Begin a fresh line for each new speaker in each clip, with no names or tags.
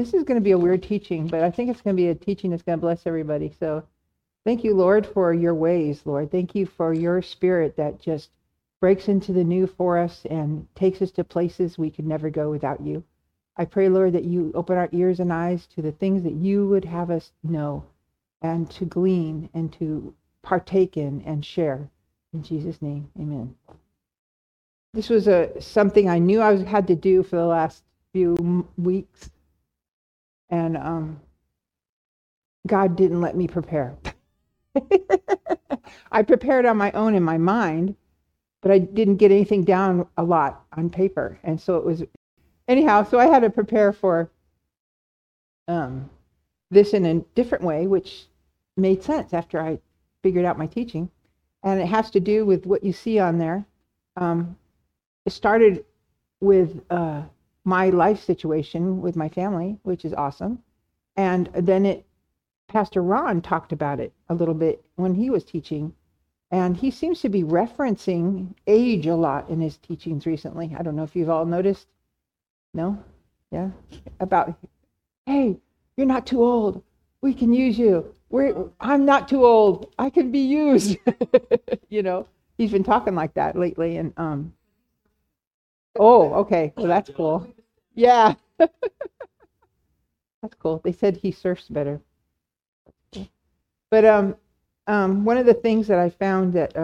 this is going to be a weird teaching, but I think it's going to be a teaching that's going to bless everybody. So thank you, Lord, for your ways, Lord. Thank you for your spirit that just breaks into the new for us and takes us to places we could never go without you. I pray, Lord, that you open our ears and eyes to the things that you would have us know and to glean and to partake in and share. In Jesus' name, amen. This was something I knew I had to do for the last few weeks. And God didn't let me prepare. I prepared on my own in my mind, but I didn't get anything down a lot on paper. And so it was, anyhow, so I had to prepare for this in a different way, which made sense after I figured out my teaching. And it has to do with what you see on there. It started with my life situation with my family, which is awesome. And then Pastor Ron talked about it a little bit when he was teaching. And he seems to be referencing age a lot in his teachings recently. I don't know if you've all noticed. No? Yeah? About, hey, you're not too old. We can use you. I'm not too old. I can be used. You know, he's been talking like that lately. And oh, okay. Well, that's cool. Yeah. That's cool. They said he surfs better. But one of the things that I found that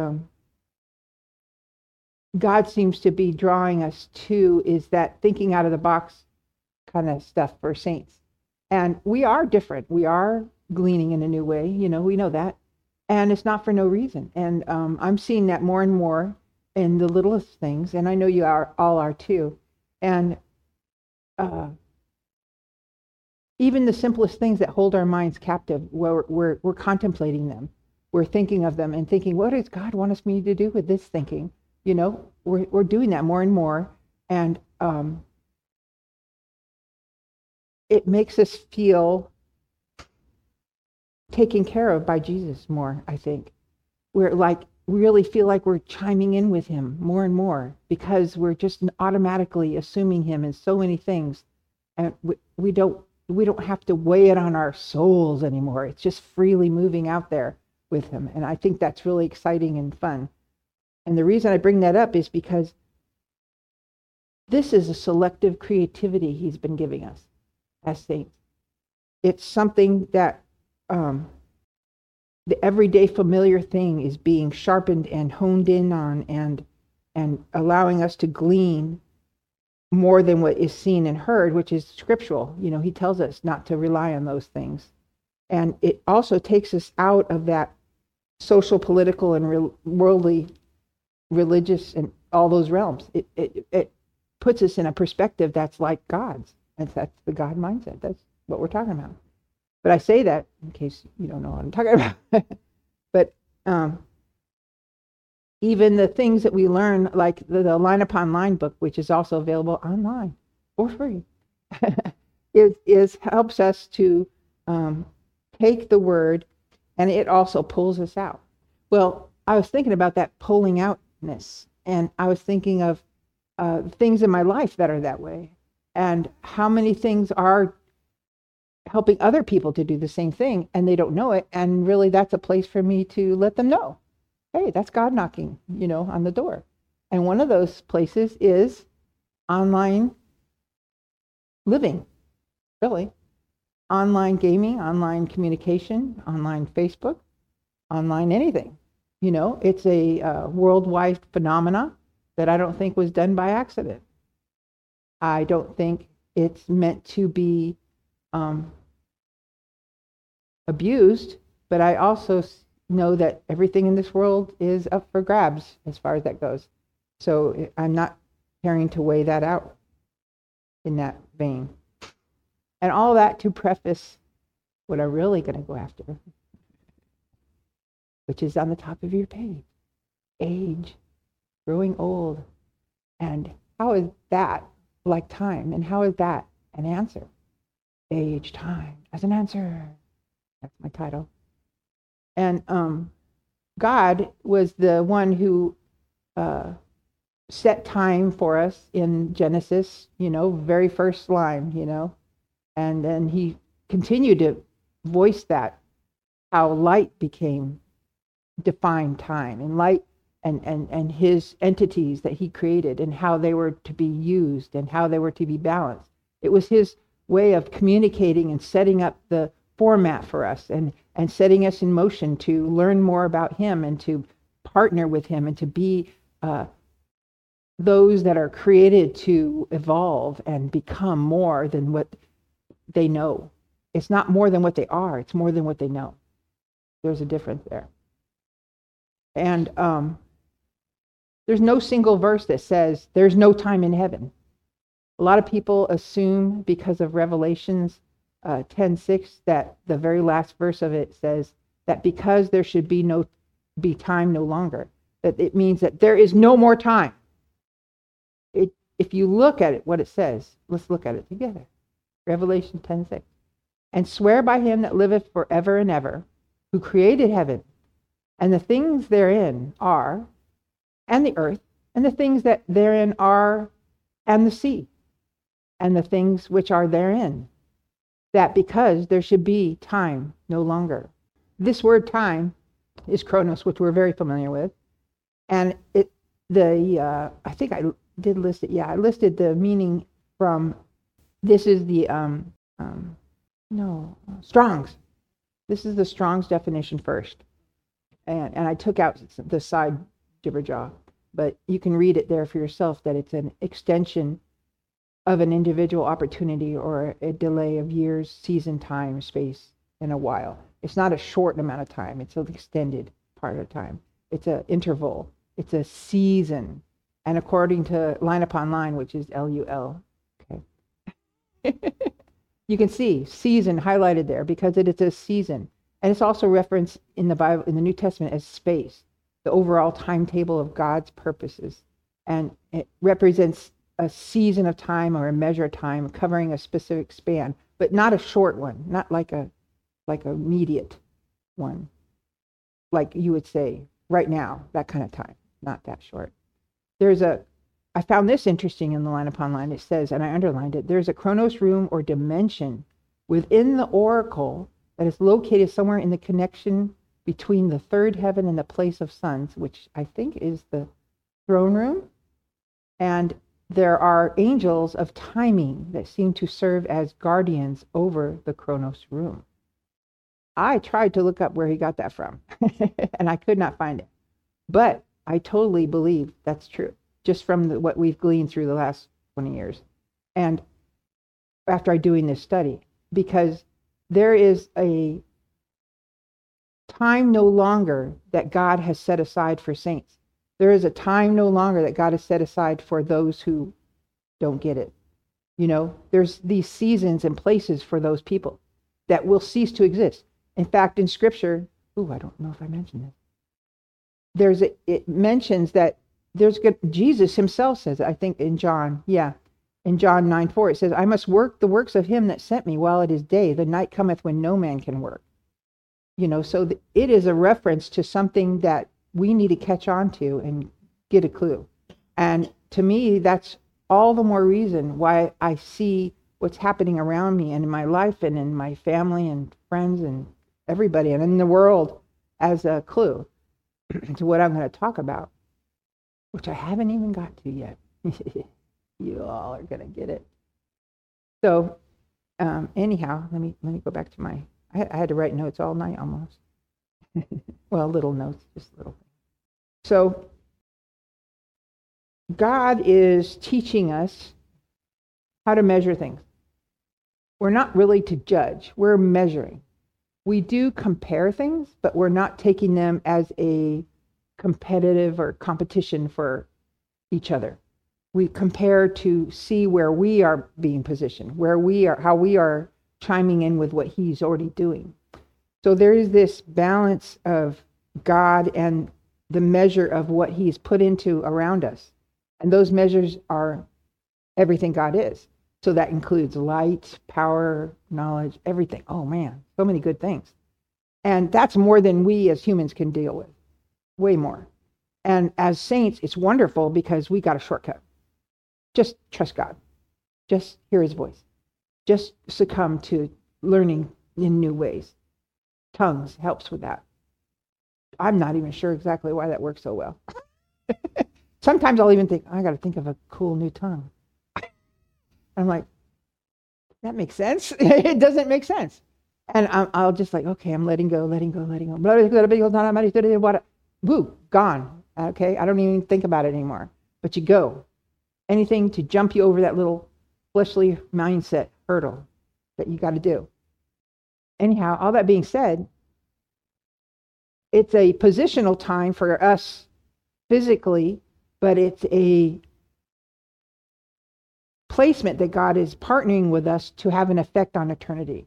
God seems to be drawing us to is that thinking out of the box kind of stuff for saints. And we are different. We are gleaning in a new way. You know, we know that. And it's not for no reason. And I'm seeing that more and more in the littlest things. And I know you all are too. And even the simplest things that hold our minds captive, we're contemplating them. We're thinking of them and thinking, what does God want me to do with this thinking? You know, we're doing that more and more. And it makes us feel taken care of by Jesus more, I think. We're like, really feel like we're chiming in with him more and more because we're just automatically assuming him in so many things. And we don't have to weigh it on our souls anymore. It's just freely moving out there with him. And I think that's really exciting and fun. And the reason I bring that up is because this is a selective creativity he's been giving us as saints. It's something that the everyday familiar thing is being sharpened and honed in on and allowing us to glean more than what is seen and heard, which is scriptural. You know, he tells us not to rely on those things. And it also takes us out of that social, political, and worldly, religious, and all those realms. It puts us in a perspective that's like God's. And that's the God mindset. That's what we're talking about. But I say that in case you don't know what I'm talking about. But even the things that we learn, like the Line Upon Line book, which is also available online for free, helps us to take the word, and it also pulls us out. Well, I was thinking about that pulling outness, and I was thinking of things in my life that are that way, and how many things are helping other people to do the same thing, and they don't know it, and really that's a place for me to let them know, hey, that's God knocking, on the door. And one of those places is online living, really. Online gaming, online communication, online Facebook, online anything. It's a worldwide phenomena that I don't think was done by accident. I don't think it's meant to be abused, but I also know that everything in this world is up for grabs as far as that goes. So I'm not caring to weigh that out in that vein. And all that to preface what I'm really going to go after, which is on the top of your page. Age, growing old. And how is that like time? And how is that an answer? Age, time, as an answer. That's my title. And God was the one who set time for us in Genesis, very first line, And then he continued to voice that, how light became defined time, and light and his entities that he created, and how they were to be used and how they were to be balanced. It was his way of communicating and setting up the format for us, and setting us in motion to learn more about him and to partner with him and to be those that are created to evolve and become more than what they know. It's not more than what they are, it's more than what they know. There's a difference there. And there's no single verse that says there's no time in heaven. A lot of people assume because of Revelations 10:6 that the very last verse of it says that because there should be time no longer, that it means that there is no more time. If you look at it, what it says, let's look at it together. Revelation 10:6. And swear by him that liveth forever and ever, who created heaven, and the things therein are, and the earth, and the things that therein are, and the sea, and the things which are therein, that because there should be time no longer. This word time is chronos, which we're very familiar with. And I think I did list it. Yeah, I listed the meaning from, this is the, Strong's. This is the Strong's definition first. And I took out the side jibberjaw, but you can read it there for yourself, that it's an extension of an individual opportunity or a delay of years, season, time, space, in a while. It's not a short amount of time. It's an extended part of time. It's an interval. It's a season. And according to Line Upon Line, which is LUL, okay. You can see season highlighted there because it is a season. And it's also referenced in the Bible, in the New Testament, as space, the overall timetable of God's purposes. And it represents a season of time or a measure of time covering a specific span, but not a short one, not like a immediate one, like you would say right now, that kind of time, not that short. I found this interesting in the Line Upon Line. It says, and I underlined it, there's a chronos room or dimension within the oracle that is located somewhere in the connection between the third heaven and the place of suns, which I think is the throne room. And there are angels of timing that seem to serve as guardians over the chronos room. I tried to look up where he got that from, and I could not find it. But I totally believe that's true, just from what we've gleaned through the last 20 years. And after doing this study, because there is a time no longer that God has set aside for saints. There is a time no longer that God has set aside for those who don't get it. You know, there's these seasons and places for those people that will cease to exist. In fact, in Scripture, I don't know if I mentioned this. It mentions that Jesus himself says, I think in John 9:4, it says, I must work the works of him that sent me while it is day. The night cometh when no man can work. You know, so it is a reference to something that we need to catch on to and get a clue. And to me, that's all the more reason why I see what's happening around me and in my life and in my family and friends and everybody and in the world as a clue to what I'm going to talk about, which I haven't even got to yet. You all are going to get it. So anyhow, let me go back to I had to write notes all night almost. Well, little notes, just little. So God is teaching us how to measure things. We're not really to judge. We're measuring. We do compare things, but we're not taking them as a competitive or competition for each other. We compare to see where we are being positioned, how we are chiming in with what he's already doing. So there is this balance of God and the measure of what he's put into around us. And those measures are everything God is. So that includes light, power, knowledge, everything. Oh man, so many good things. And that's more than we as humans can deal with. Way more. And as saints, it's wonderful because we got a shortcut. Just trust God. Just hear his voice. just succumb to learning in new ways. Tongues helps with that. I'm not even sure exactly why that works so well. Sometimes I'll even think, I got to think of a cool new tongue. I'm like, that makes sense? It doesn't make sense. And I'll just like, okay, I'm letting go. Woo, gone. Okay, I don't even think about it anymore. But you go. Anything to jump you over that little fleshly mindset hurdle that you got to do. Anyhow, all that being said, it's a positional time for us physically, but it's a placement that God is partnering with us to have an effect on eternity.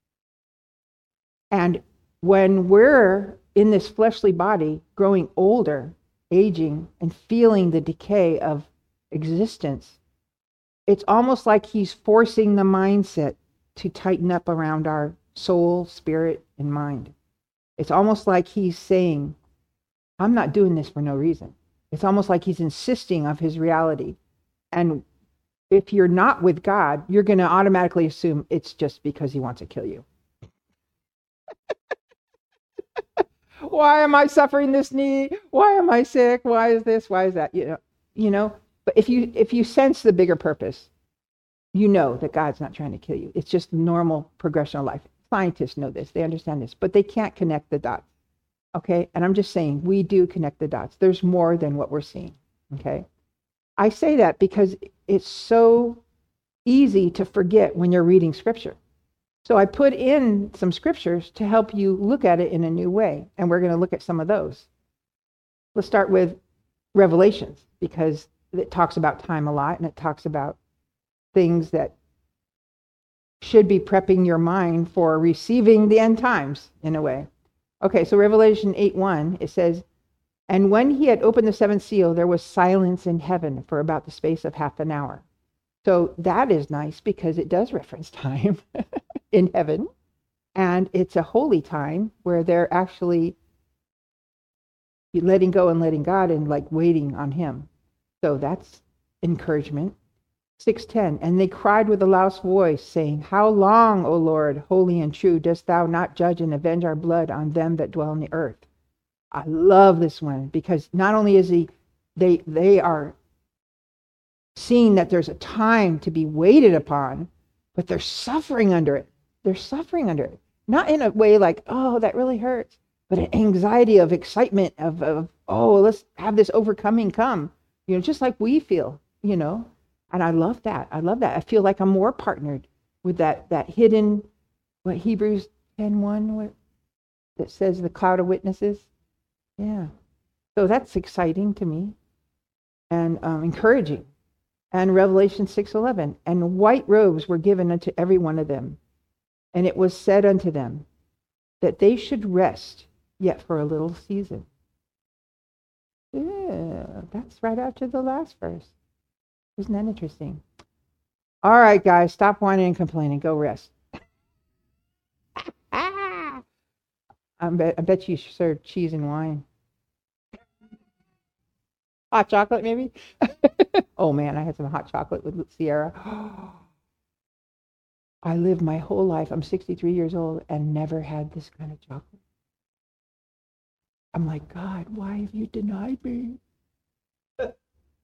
And when we're in this fleshly body, growing older, aging, and feeling the decay of existence, it's almost like he's forcing the mindset to tighten up around our soul, spirit, and mind. It's almost like he's saying, I'm not doing this for no reason. It's almost like he's insisting of his reality. And if you're not with God, you're going to automatically assume it's just because he wants to kill you. Why am I suffering this need? Why am I sick? Why is this? Why is that? You know. But if you sense the bigger purpose, you know that God's not trying to kill you. It's just normal progression of life. Scientists know this. They understand this, but they can't connect the dots. Okay? And I'm just saying, we do connect the dots. There's more than what we're seeing. Okay? I say that because it's so easy to forget when you're reading scripture. So I put in some scriptures to help you look at it in a new way. And we're going to look at some of those. Let's start with Revelations, because it talks about time a lot, and it talks about things that should be prepping your mind for receiving the end times in a way. Okay, so Revelation 8:1, it says, and when he had opened the seventh seal, there was silence in heaven for about the space of half an hour. So that is nice because it does reference time in heaven. And it's a holy time where they're actually letting go and letting God and like waiting on him. So that's encouragement. 6:10, and they cried with a loud voice, saying, how long, O Lord, holy and true, dost thou not judge and avenge our blood on them that dwell on the earth? I love this one because not only is they are seeing that there's a time to be waited upon, but they're suffering under it. They're suffering under it. Not in a way like, oh, that really hurts, but an anxiety of excitement of oh, let's have this overcoming come. Just like we feel, And I love that. I feel like I'm more partnered with that hidden, what Hebrews 10:1, that says the cloud of witnesses. Yeah. So that's exciting to me and encouraging. And Revelation 6:11, and white robes were given unto every one of them. And it was said unto them that they should rest yet for a little season. Yeah, that's right after the last verse. Isn't that interesting? All right, guys, stop whining and complaining. Go rest. I bet you serve cheese and wine. Hot chocolate, maybe? Oh, man, I had some hot chocolate with Sierra. I lived my whole life. I'm 63 years old and never had this kind of chocolate. I'm like, God, why have you denied me? What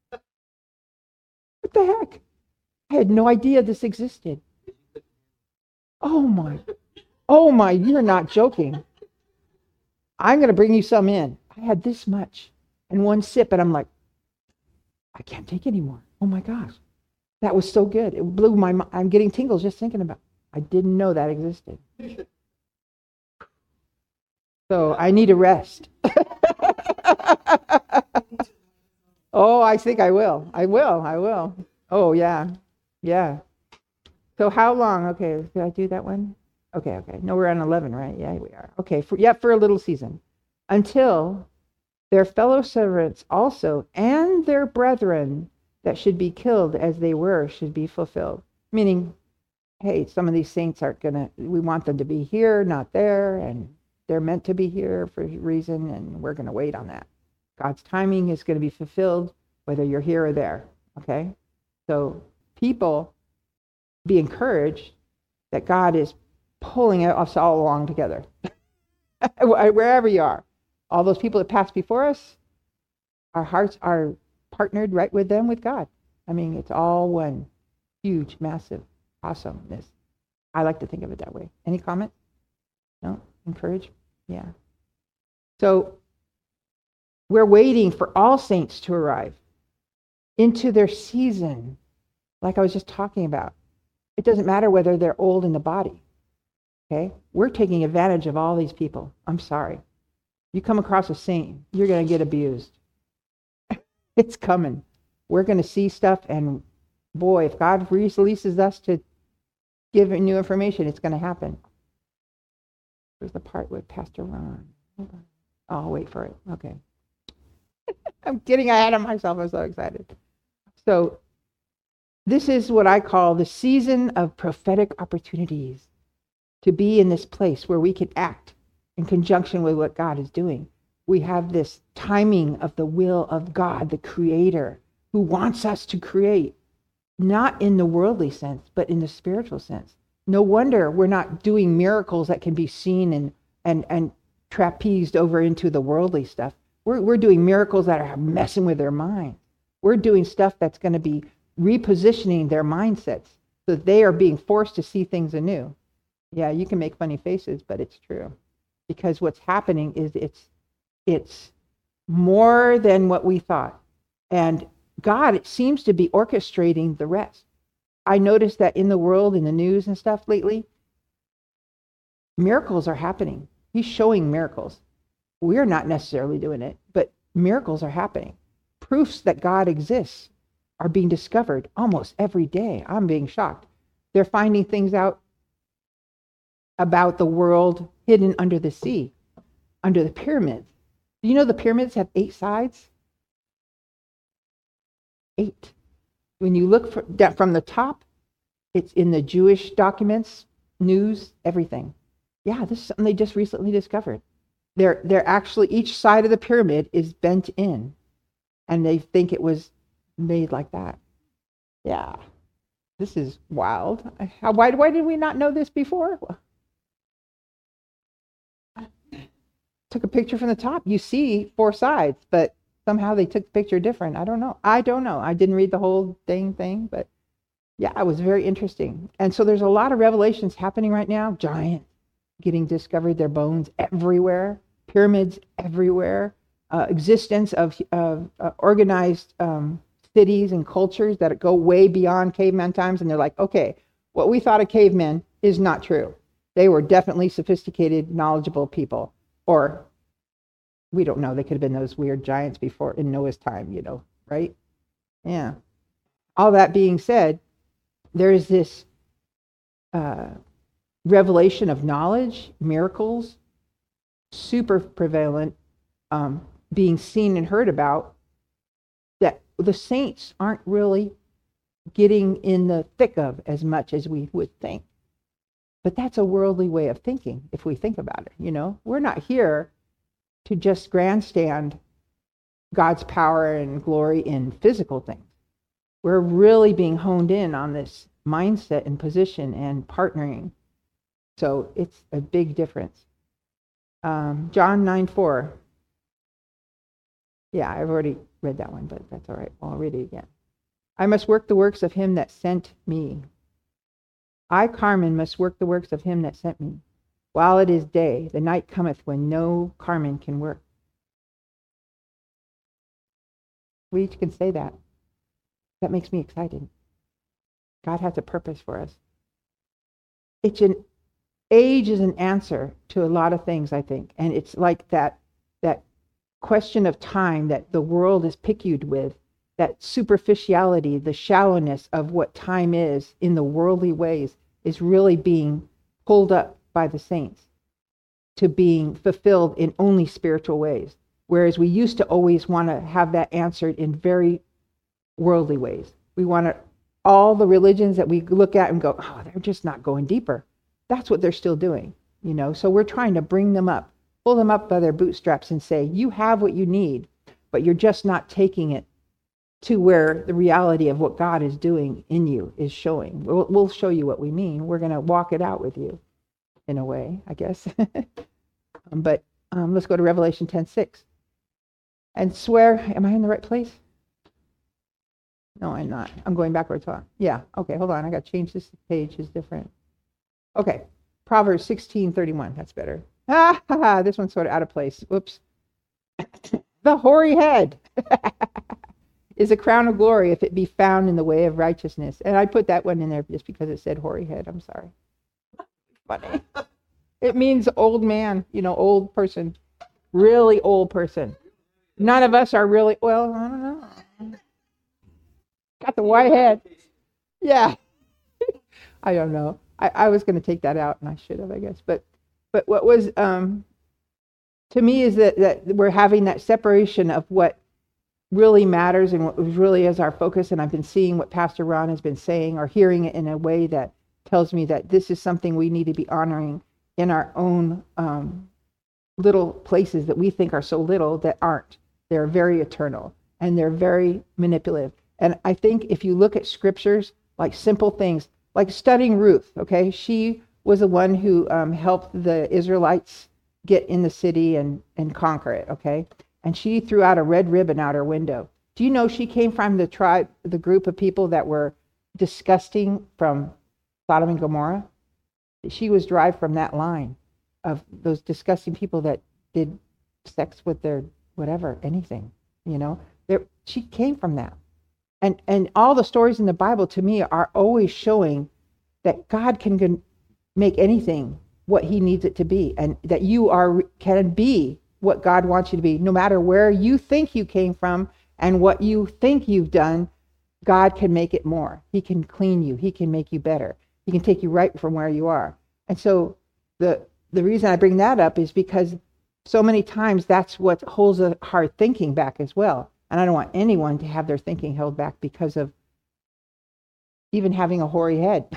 the heck? I had no idea this existed. Oh my, you're not joking. I'm going to bring you some in. I had this much and one sip, and I'm like, I can't take anymore. Oh my gosh. That was so good. It blew my mind. I'm getting tingles just thinking about it. I didn't know that existed. So I need a rest. Oh, I think I will. I will. Oh, yeah. Yeah. So how long? Okay, did I do that one? Okay. No, we're on 11, right? Yeah, we are. Okay, for a little season. Until their fellow servants also and their brethren that should be killed as they were should be fulfilled. Meaning, hey, some of these saints we want them to be here, not there, and they're meant to be here for a reason, and we're going to wait on that. God's timing is going to be fulfilled whether you're here or there, okay? So people, be encouraged that God is pulling us all along together. Wherever you are. All those people that passed before us, our hearts are partnered right with them with God. I mean, it's all one huge, massive awesomeness. I like to think of it that way. Any comment? No? Encourage? Yeah. So we're waiting for all saints to arrive into their season, like I was just talking about. It doesn't matter whether they're old in the body. Okay? We're taking advantage of all these people. I'm sorry. You come across a saint, you're going to get abused. It's coming. We're going to see stuff, and boy, if God releases us to give new information, it's going to happen. There's the part with Pastor Ron. Oh, I'll wait for it. Okay. I'm getting ahead of myself. I'm so excited. So this is what I call the season of prophetic opportunities, to be in this place where we can act in conjunction with what God is doing. We have this timing of the will of God, the Creator, who wants us to create, not in the worldly sense, but in the spiritual sense. No wonder we're not doing miracles that can be seen and trapezed over into the worldly stuff. We're doing miracles that are messing with their mind. We're doing stuff that's going to be repositioning their mindsets so that they are being forced to see things anew. Yeah, you can make funny faces, but it's true. Because what's happening is it's more than what we thought. And God seems to be orchestrating the rest. I noticed that in the world, in the news and stuff lately, miracles are happening. He's showing miracles. We're not necessarily doing it, but miracles are happening. Proofs that God exists are being discovered almost every day. I'm being shocked. They're finding things out about the world hidden under the sea, under the pyramids. Do you know the pyramids have 8 sides? 8. When you look from the top, it's in the Jewish documents, news, everything. Yeah, this is something they just recently discovered. They're actually, each side of the pyramid is bent in, and they think it was made like that. Yeah, this is wild. Why did we not know this before? Took a picture from the top. You see 4 sides, but somehow they took the picture different. I don't know. I didn't read the whole thing, but yeah, it was very interesting. And so there's a lot of revelations happening right now. Giants getting discovered, their bones everywhere, pyramids everywhere, existence of organized cities and cultures that go way beyond caveman times. And they're like, okay, what we thought of cavemen is not true. They were definitely sophisticated, knowledgeable people. Or we don't know, they could have been those weird giants before in Noah's time, right? Yeah. All that being said, there is this revelation of knowledge, miracles, super prevalent, being seen and heard about, that the saints aren't really getting in the thick of as much as we would think. But that's a worldly way of thinking, if we think about it, We're not here to just grandstand God's power and glory in physical things. We're really being honed in on this mindset and position and partnering. So it's a big difference. John 9:4. Yeah, I've already read that one, but that's all right. I'll read it again. I must work the works of him that sent me. I, Carmen, must work the works of him that sent me. While it is day, the night cometh when no Carmen can work. We each can say that. That makes me excited. God has a purpose for us. Age is an answer to a lot of things, I think. And it's like that question of time that the world is picayune with, that superficiality, the shallowness of what time is in the worldly ways is really being pulled up by the saints to being fulfilled in only spiritual ways. Whereas we used to always want to have that answered in very worldly ways. We want all the religions that we look at and go, oh, they're just not going deeper. That's what they're still doing, So we're trying to bring them up, pull them up by their bootstraps and say, you have what you need, but you're just not taking it to where the reality of what God is doing in you is showing. We'll show you what we mean. We're going to walk it out with you in a way, I guess. But let's go to Revelation 10:6. And swear, am I in the right place? No, I'm not. I'm going backwards. Huh? Yeah. Okay, hold on. I got to change this page. It's different. Okay. Proverbs 16:31. That's better. This one's sort of out of place. Whoops. The hoary head is a crown of glory if it be found in the way of righteousness. And I put that one in there just because it said hoary head. I'm sorry. Funny. It means old man, old person. Really old person. None of us are really, well, I don't know. Got the white head. Yeah. I don't know. I was going to take that out, and I should have, I guess. But what was, to me, is that we're having that separation of what really matters and what really is our focus. And I've been seeing what Pastor Ron has been saying, or hearing it in a way that tells me that this is something we need to be honoring in our own little places that we think are so little that aren't. They're very eternal, and they're very manipulative. And I think if you look at scriptures, like simple things, like studying Ruth, okay? She was the one who helped the Israelites get in the city and conquer it, okay? And she threw out a red ribbon out her window. Do you know she came from the group of people that were disgusting from Sodom and Gomorrah? She was derived from that line of those disgusting people that did sex with their whatever, anything, She came from that. And all the stories in the Bible, to me, are always showing that God can make anything what he needs it to be, and that you can be what God wants you to be, no matter where you think you came from and what you think you've done. God can make it more. He can clean you. He can make you better. He can take you right from where you are. And so the reason I bring that up is because so many times that's what holds our thinking back as well. And I don't want anyone to have their thinking held back because of even having a hoary head.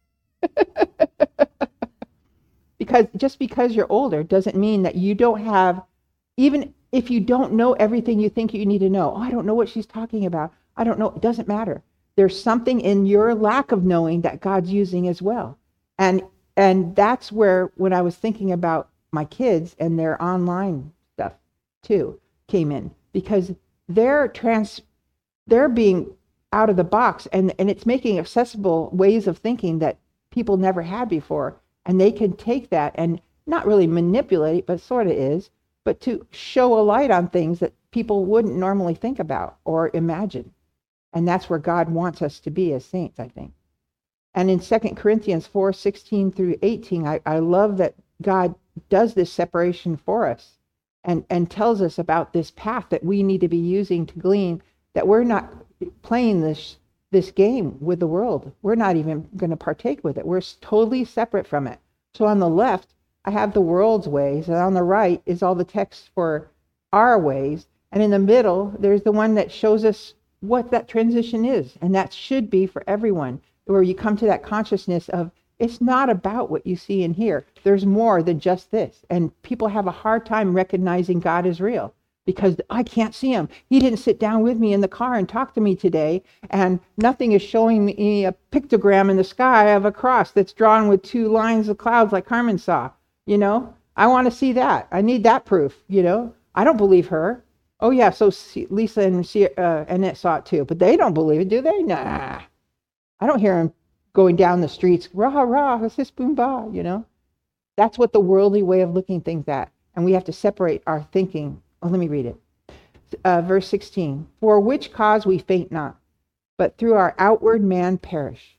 Because just because you're older doesn't mean that you don't have, even if you don't know everything you think you need to know. Oh, I don't know what she's talking about. I don't know. It doesn't matter. There's something in your lack of knowing that God's using as well. And that's where, when I was thinking about my kids and their online stuff too, came in, because they're being out of the box, and it's making accessible ways of thinking that people never had before. And they can take that and not really manipulate it, but sort of is, but to show a light on things that people wouldn't normally think about or imagine. And that's where God wants us to be as saints, I think. And in 2 Corinthians 4:16-18, I love that God does this separation for us and tells us about this path that we need to be using to glean, that we're not playing this game with the world. We're not even going to partake with it. We're totally separate from it. So on the left, I have the world's ways, and on the right is all the text for our ways. And in the middle, there's the one that shows us what that transition is. And that should be for everyone, where you come to that consciousness of, it's not about what you see and hear. There's more than just this. And people have a hard time recognizing God is real, because I can't see him. He didn't sit down with me in the car and talk to me today, and nothing is showing me a pictogram in the sky of a cross that's drawn with two lines of clouds like Carmen saw. I want to see that. I need that proof. I don't believe her. Oh yeah, so Lisa and Annette saw it too, but they don't believe it, do they? Nah. I don't hear them going down the streets, rah, rah, sis, boom, bah, That's what the worldly way of looking things at. And we have to separate our thinking. Oh, let me read it. Verse 16. For which cause we faint not, but through our outward man perish.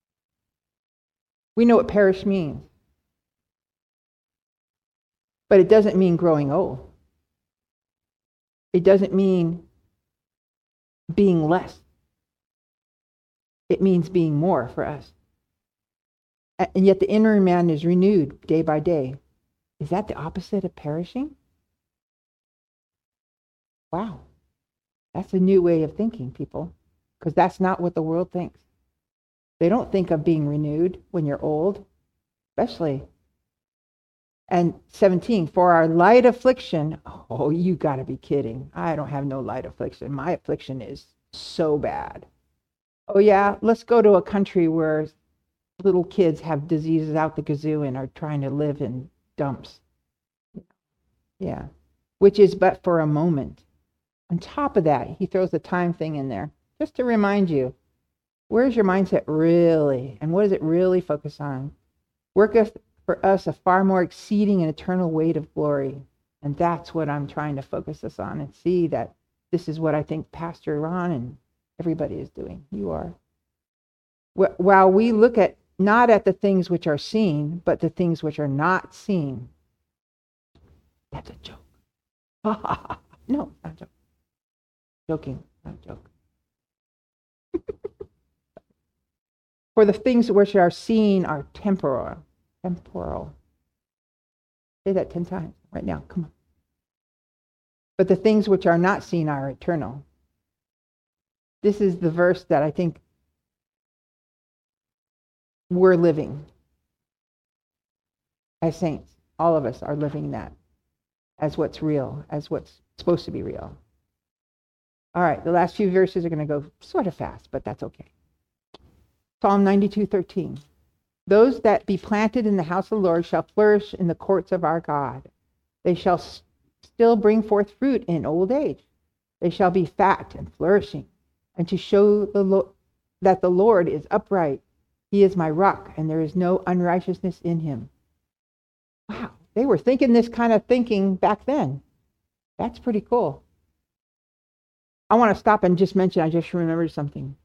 We know what perish means. But it doesn't mean growing old. It doesn't mean being less. It means being more for us. And yet the inner man is renewed day by day. Is that the opposite of perishing? Wow. That's a new way of thinking, people, because that's not what the world thinks. They don't think of being renewed when you're old, especially. And 17, for our light affliction, oh, you got to be kidding. I don't have no light affliction. My affliction is so bad. Oh yeah, let's go to a country where little kids have diseases out the kazoo and are trying to live in dumps. Yeah, which is but for a moment. On top of that, he throws the time thing in there just to remind you, where's your mindset really? And what does it really focus on? Worketh for us a far more exceeding and eternal weight of glory. And that's what I'm trying to focus us on and see that this is what I think Pastor Ron and everybody is doing. You are. While we look at not at the things which are seen, but the things which are not seen. That's a joke. No, not a joke. Joking, not a joke. For the things which are seen are temporal. Temporal. Say that 10 times right now. Come on. But the things which are not seen are eternal. This is the verse that I think we're living as saints. All of us are living that as what's real, as what's supposed to be real. All right, the last few verses are going to go sort of fast, but that's okay. Psalm 92:13. Those that be planted in the house of the Lord shall flourish in the courts of our God. They shall still bring forth fruit in old age. They shall be fat and flourishing, and to show that the Lord is upright. He is my rock, and there is no unrighteousness in him. Wow, they were thinking this kind of thinking back then. That's pretty cool. I want to stop and just mention, I just remembered something.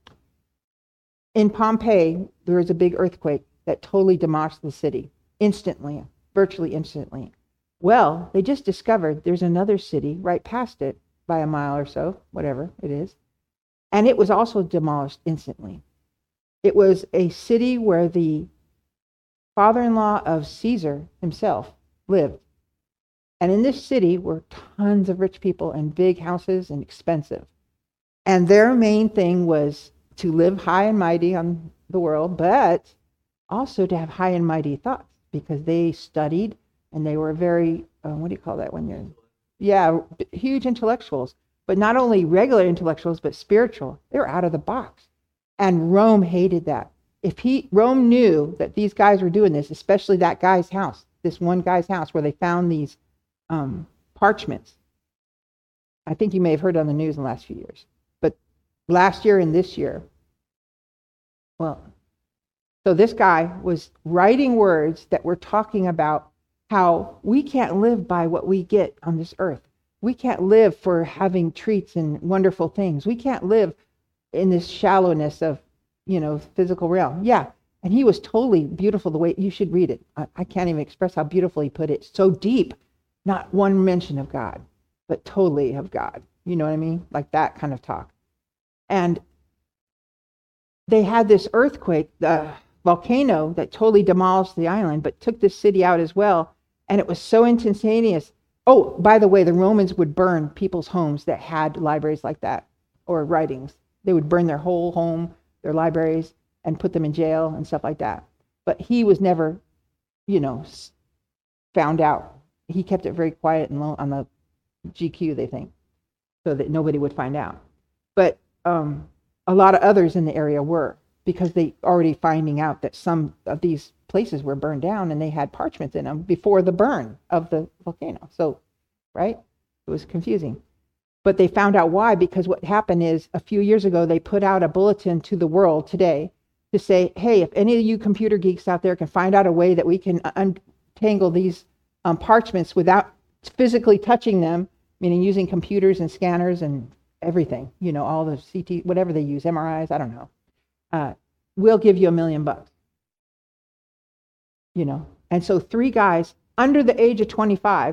In Pompeii, there was a big earthquake that totally demolished the city instantly, virtually instantly. Well, they just discovered there's another city right past it by a mile or so, whatever it is, and it was also demolished instantly. It was a city where the father-in-law of Caesar himself lived. And in this city were tons of rich people and big houses and expensive. And their main thing was to live high and mighty on the world, but also to have high and mighty thoughts, because they studied and they were very, what do you call that when you're, yeah, huge intellectuals, but not only regular intellectuals, but spiritual. They were out of the box. And Rome hated that. Rome knew that these guys were doing this, especially that guy's house, this one guy's house where they found these parchments. I think you may have heard on the news in the last few years. But last year and this year, well, so this guy was writing words that were talking about how we can't live by what we get on this earth. We can't live for having treats and wonderful things. We can't live in this shallowness of, physical realm. Yeah. And he was totally beautiful the way, you should read it. I can't even express how beautiful he put it. So deep, not one mention of God, but totally of God. You know what I mean? Like that kind of talk. And they had this earthquake, the volcano that totally demolished the island, but took this city out as well. And it was so instantaneous. Oh, by the way, the Romans would burn people's homes that had libraries like that or writings. They would burn their whole home, their libraries, and put them in jail and stuff like that. But he was never, found out. He kept it very quiet and low on the GQ, they think, so that nobody would find out. But a lot of others in the area were, because they already finding out that some of these places were burned down and they had parchments in them before the burn of the volcano. So, right? It was confusing. But they found out why, because what happened is a few years ago, they put out a bulletin to the world today to say, hey, if any of you computer geeks out there can find out a way that we can untangle these parchments without physically touching them, meaning using computers and scanners and everything, all the CT, whatever they use, MRIs, I don't know, we'll give you $1 million. And so 3 guys under the age of 25,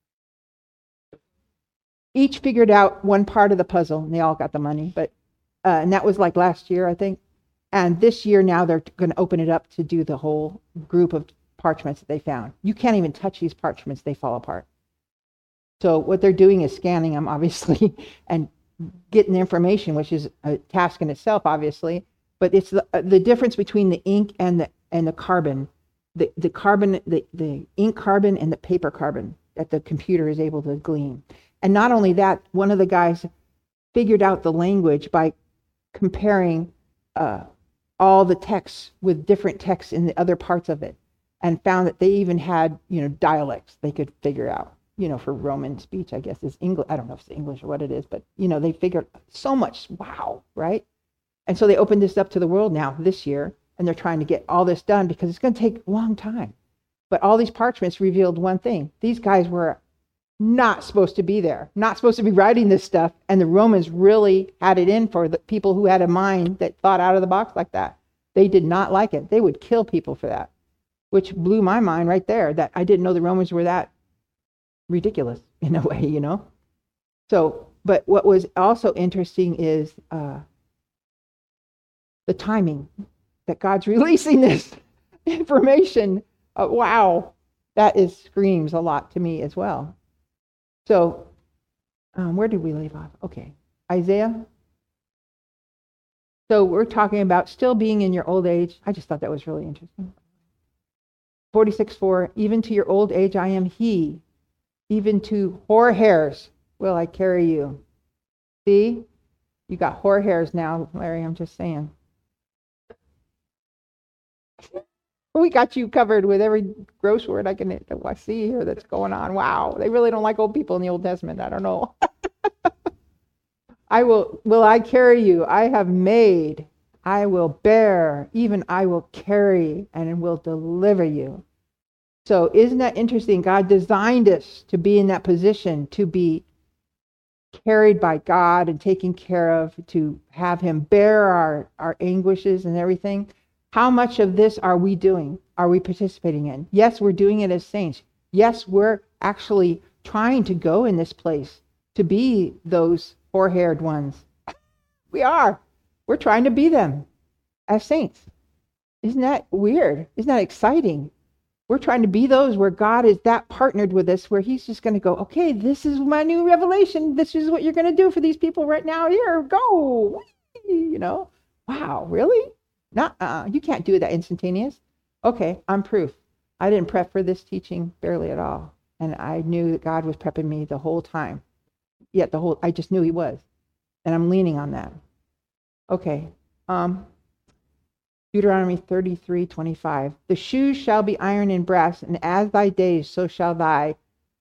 each figured out one part of the puzzle, and they all got the money. But and that was like last year, I think. And this year now they're going to open it up to do the whole group of parchments that they found. You can't even touch these parchments; they fall apart. So what they're doing is scanning them, obviously, and getting the information, which is a task in itself, obviously. But it's the difference between the ink and the carbon, the carbon, the ink carbon and the paper carbon that the computer is able to glean. And not only that, one of the guys figured out the language by comparing all the texts with different texts in the other parts of it, and found that they even had, dialects they could figure out, for Roman speech, I guess is English. I don't know if it's English or what it is, but, they figured so much. Wow, right? And so they opened this up to the world now this year, and they're trying to get all this done because it's going to take a long time. But all these parchments revealed one thing. These guys were not supposed to be there, not supposed to be writing this stuff. And the Romans really had it in for the people who had a mind that thought out of the box like that. They did not like it. They would kill people for that, which blew my mind right there, that I didn't know the Romans were that ridiculous in a way, So, but what was also interesting is the timing that God's releasing this information. Wow, that screams a lot to me as well. So, where did we leave off? Okay, Isaiah. So we're talking about still being in your old age. I just thought that was really interesting. 46:4, even to your old age I am he, even to hoar hairs will I carry you. See, you got hoar hairs now, Larry, I'm just saying. We got you covered with every gross word I see here that's going on. Wow, they really don't like old people in the Old Testament. I don't know. Will I carry you? I have made, I will bear, even I will carry and will deliver you. So isn't that interesting? God designed us to be in that position, to be carried by God and taken care of, to have him bear our anguishes and everything. How much of this are we doing? Are we participating in? Yes, we're doing it as saints. Yes, we're actually trying to go in this place to be those four-haired ones. We are. We're trying to be them as saints. Isn't that weird? Isn't that exciting? We're trying to be those where God is that partnered with us, where he's just going to go, okay, this is my new revelation. This is what you're going to do for these people right now. Here, go. Wow, really? You can't do that instantaneous. Okay, I'm proof. I didn't prep for this teaching barely at all. And I knew that God was prepping me the whole time. Yet I just knew he was. And I'm leaning on that. Okay. Deuteronomy 33:25. The shoes shall be iron and brass, and as thy days, so shall thy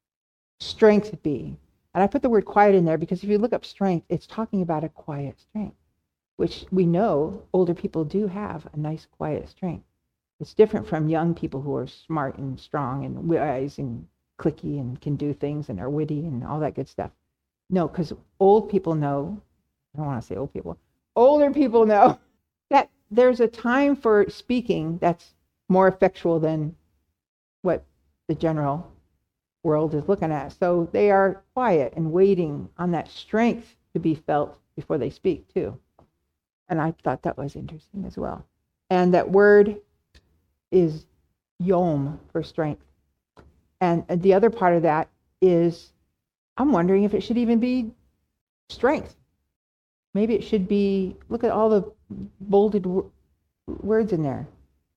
strength be. And I put the word quiet in there because if you look up strength, it's talking about a quiet strength, which we know older people do have a nice quiet strength. It's different from young people who are smart and strong and wise and clicky and can do things and are witty and all that good stuff. No, because old people know, I don't want to say old people, older people know that there's a time for speaking that's more effectual than what the general world is looking at. So they are quiet and waiting on that strength to be felt before they speak too. And I thought that was interesting as well. And that word is yom for strength. And the other part of that is, I'm wondering if it should even be strength. Maybe it should be, look at all the bolded words in there.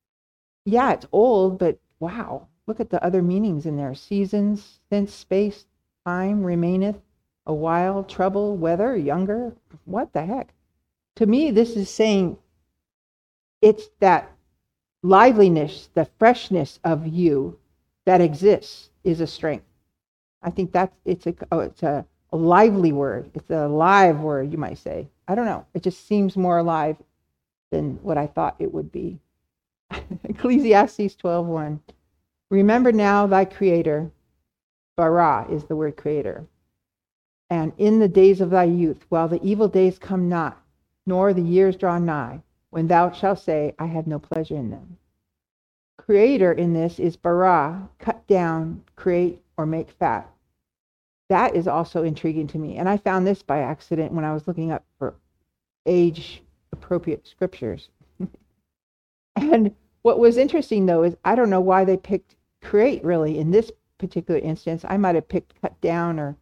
Yeah, it's old, but wow, look at the other meanings in there. Seasons, since, space, time, remaineth, a while, trouble, weather, younger. What the heck? To me, this is saying it's that liveliness, the freshness of you that exists is a strength. I think it's a lively word. It's a live word, you might say. I don't know. It just seems more alive than what I thought it would be. Ecclesiastes 12:1. Remember now thy creator. Bara is the word creator. And in the days of thy youth, while the evil days come not, nor the years draw nigh, when thou shalt say, I have no pleasure in them. Creator in this is bara, cut down, create, or make fat. That is also intriguing to me. And I found this by accident when I was looking up for age-appropriate scriptures. And what was interesting, though, is I don't know why they picked create, really, in this particular instance. I might have picked cut down, or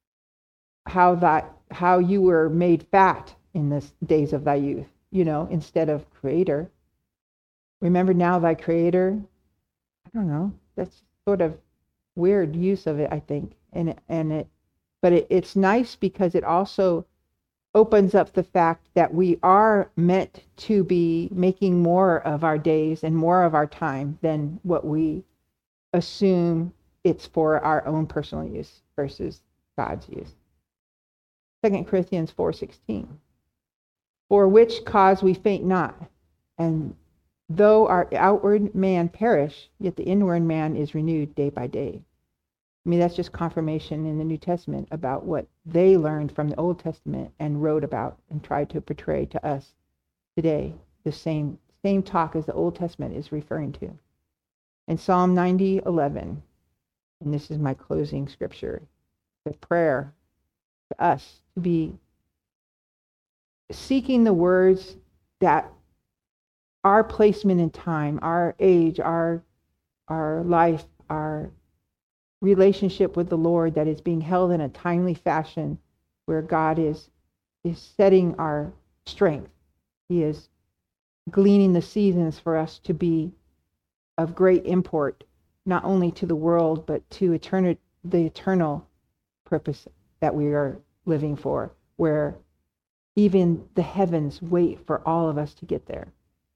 how you were made fat in the days of thy youth, instead of creator. Remember now thy creator. I don't know. That's sort of weird use of it, I think. But it's nice because it also opens up the fact that we are meant to be making more of our days and more of our time than what we assume it's for our own personal use versus God's use. 2 Corinthians 4:16. For which cause we faint not, and though our outward man perish, yet the inward man is renewed day by day. I mean, that's just confirmation in the New Testament about what they learned from the Old Testament and wrote about and tried to portray to us today. The same talk as the Old Testament is referring to. In Psalm 90:11, and this is my closing scripture, the prayer to us to be seeking the words that our placement in time, our age, our life, our relationship with the Lord that is being held in a timely fashion where God is setting our strength. He is gleaning the seasons for us to be of great import, not only to the world, but to the eternal purpose that we are living for, where even the heavens wait for all of us to get there.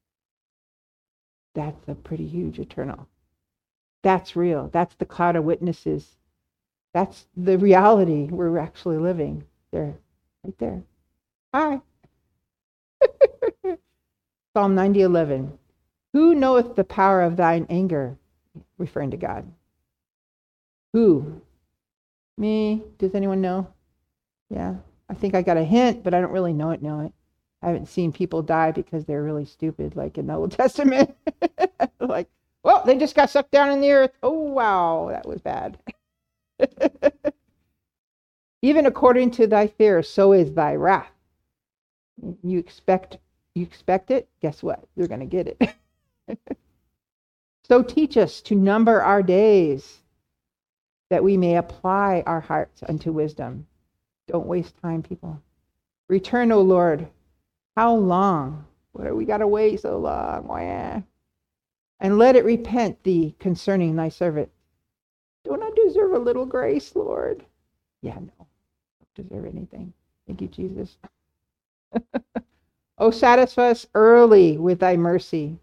That's a pretty huge eternal. That's real. That's the cloud of witnesses. That's the reality we're actually living there, right there. Hi. Psalm 90:11. Who knoweth the power of thine anger? Referring to God. Who? Me? Does anyone know? Yeah. I think I got a hint, but I don't really know it. I haven't seen people die because they're really stupid, like in the Old Testament. Like, well, they just got sucked down in the earth. Oh, wow, that was bad. Even according to thy fear, so is thy wrath. You expect it, guess what? You're going to get it. So teach us to number our days, that we may apply our hearts unto wisdom. Don't waste time, people. Return, O Lord. How long? What do we got to wait so long? Why? And let it repent thee concerning thy servant. Don't I deserve a little grace, Lord? Yeah, no. Don't deserve anything. Thank you, Jesus. Oh, satisfy us early with thy mercy.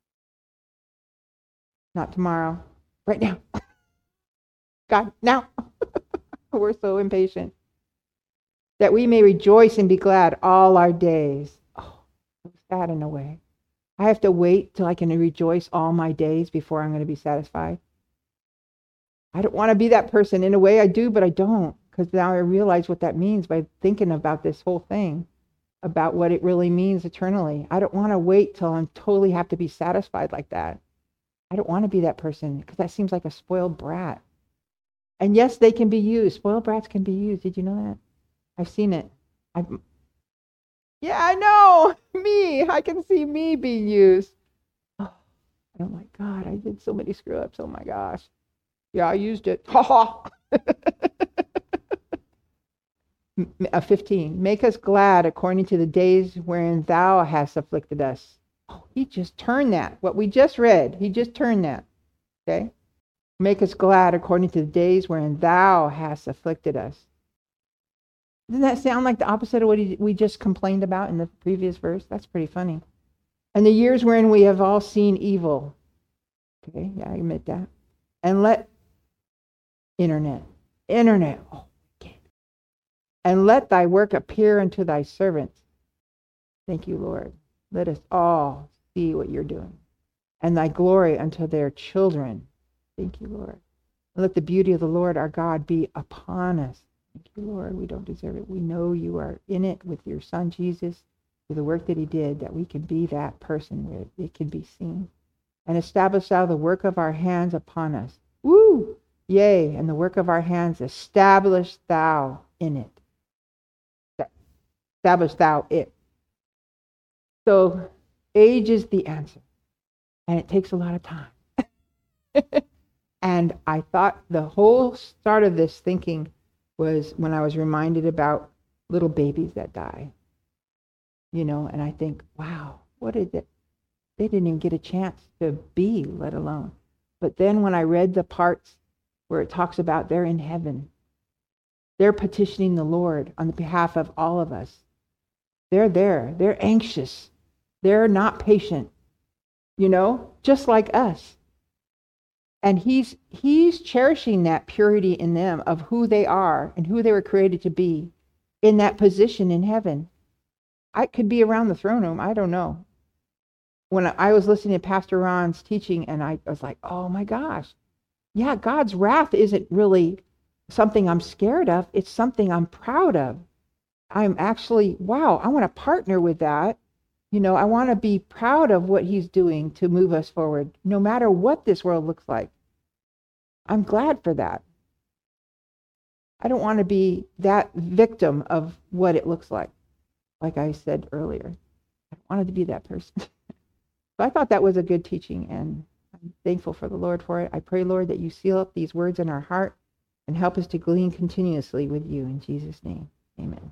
Not tomorrow. Right now. God, now. We're so impatient. That we may rejoice and be glad all our days. Oh, so sad in a way. I have to wait till I can rejoice all my days before I'm going to be satisfied. I don't want to be that person. In a way I do, but I don't. Because now I realize what that means by thinking about this whole thing, about what it really means eternally. I don't want to wait till I totally have to be satisfied like that. I don't want to be that person, because that seems like a spoiled brat. And yes, they can be used. Spoiled brats can be used. Did you know that? I've seen it. Yeah, I know. Me. I can see me being used. Oh, oh my God, I did so many screw ups. Oh my gosh. Yeah, I used it. Ha ha. 15. Make us glad according to the days wherein thou hast afflicted us. Oh, he just turned that. What we just read, he just turned that. Okay? Make us glad according to the days wherein thou hast afflicted us. Doesn't that sound like the opposite of what we just complained about in the previous verse? That's pretty funny. And the years wherein we have all seen evil. Okay, yeah, I admit that. And let internet. Oh, okay. And let thy work appear unto thy servants. Thank you, Lord. Let us all see what you're doing. And thy glory unto their children. Thank you, Lord. And let the beauty of the Lord our God be upon us. Thank you, Lord. We don't deserve it. We know you are in it with your son, Jesus, through the work that he did, that we can be that person where it can be seen. And establish thou the work of our hands upon us. Woo! Yea, and the work of our hands, establish thou in it. Establish thou it. So age is the answer. And it takes a lot of time. And I thought the whole start of this thinking was when I was reminded about little babies that die. You know, and I think, wow, what did it? They didn't even get a chance to be, let alone. But then when I read the parts where it talks about they're in heaven, they're petitioning the Lord on the behalf of all of us. They're there. They're anxious. They're not patient, just like us. And he's cherishing that purity in them of who they are and who they were created to be in that position in heaven. I could be around the throne room. I don't know. When I was listening to Pastor Ron's teaching, and I was like, oh my gosh, yeah, God's wrath isn't really something I'm scared of. It's something I'm proud of. I'm actually, wow, I want to partner with that. I want to be proud of what he's doing to move us forward, no matter what this world looks like. I'm glad for that. I don't want to be that victim of what it looks like I said earlier. I wanted to be that person. So I thought that was a good teaching, and I'm thankful for the Lord for it. I pray, Lord, that you seal up these words in our heart and help us to glean continuously with you in Jesus' name. Amen.